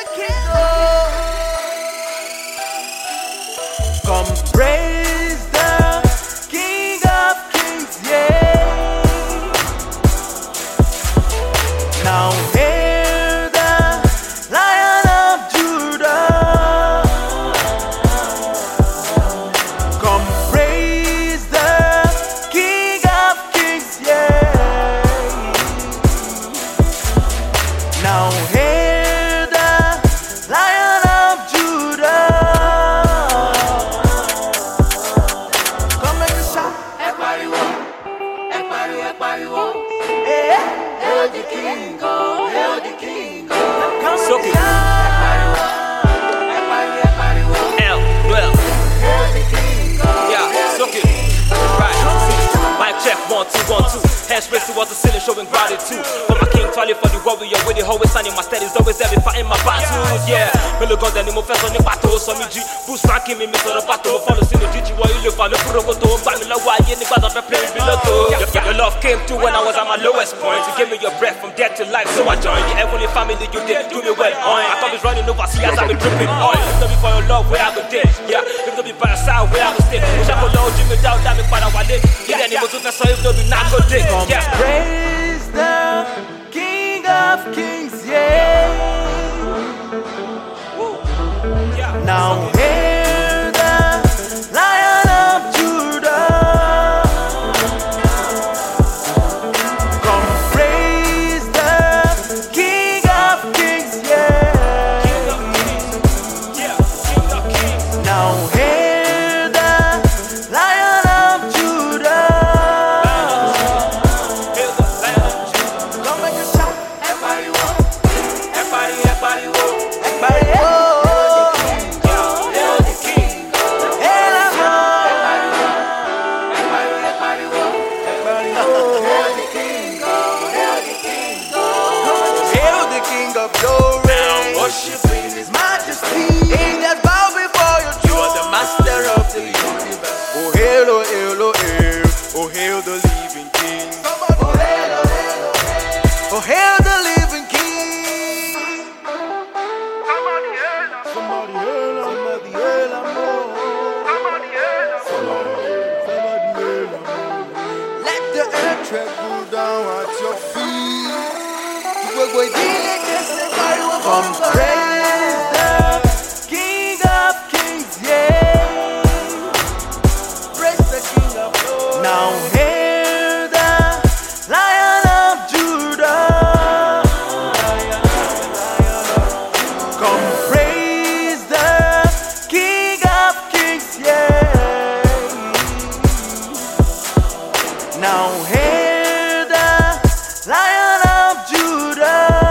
Come praise the King of Kings, yeah. Now hear the Lion of Judah. Come praise the King of Kings, yeah. Now hear the Lion of Judah. Hail the King, oh, hail the King, oh. Soak it. Well. Hail the King, oh. Yeah, soak it. Right. Mic check, 1, 2, 1, 2. Hands raised towards the ceiling, showing gratitude. For my king, Tally for the warrior, with the always standing. My stead is always there, fighting my battles. Yeah. Me look on the name of first on the battle. So me G, Bruce Frankie, me miss on the battle. Follow synergy, what you look for me, Purokoto. Buy me like why you niggas are playing below. Your love came through when I was at my lowest point. You gave me your breath from death to life, so I joined. The heavenly family, you did do me well. I thought it's running over, see as I've been dripping oil. If not be for your love, where I go dead. Yeah, if not be by your side, where I go stay. Wish I could love Jimmy down, damn it, but I want it. Yeah, any more to so if not be not go dick. Yeah. Praise the King of Kings, yeah. Now hear the Lion of Judah. Come praise the King of Kings, yeah. Now hear the Lion of Judah. Come make a shout, everybody walk, everybody walk, everybody walk. Worshiping His Majesty, angels bow before your throne. You are the Master of the universe. Oh hail, oh hail, oh hail, oh hail the living King. Oh hail, oh hail, oh hail, oh hail the living King. Somebody hail, somebody hail, somebody hail, somebody hail, somebody hail. Let the earth tremble down at your feet. Come praise the King of Kings, yeah. Praise the King of Lords. Now hear the Lion of Judah. Come praise the King of Kings, yeah. Now hear the Lion of Judah.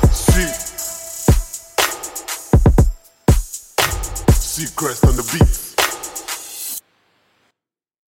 See Christ on the beat.